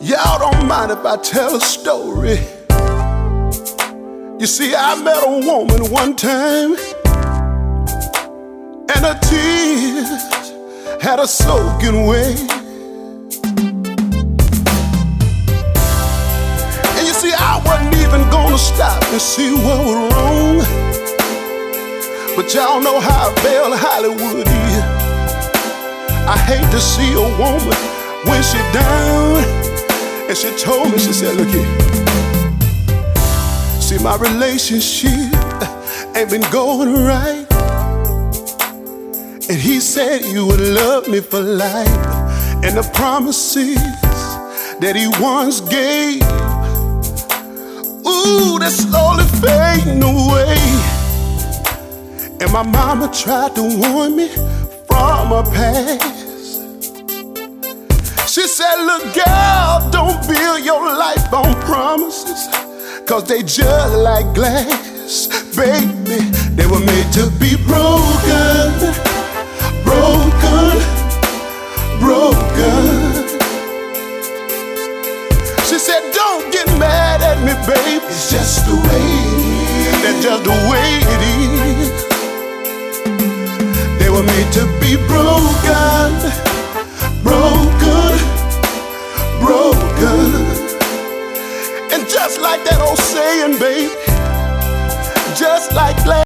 Y'all don't mind if I tell a story. You see, I met a woman one time, and her tears had a soaking way. And you see, I wasn't even gonna stop and see what was wrong, but y'all know how Belle Hollywood is. I hate to see a woman when she down. And she told me, she said, look here, see, my relationship ain't been going right. And he said he would love me for life. And the promises that he once gave, ooh, they're slowly fading away. And my mama tried to warn me from her past. She said, look, girl, don't build your life on promises, 'cause they just like glass, baby. They were made to be broken, broken, broken. She said, don't get mad at me, baby. It's just the way it is. That's just the way it is. They were made to be broken.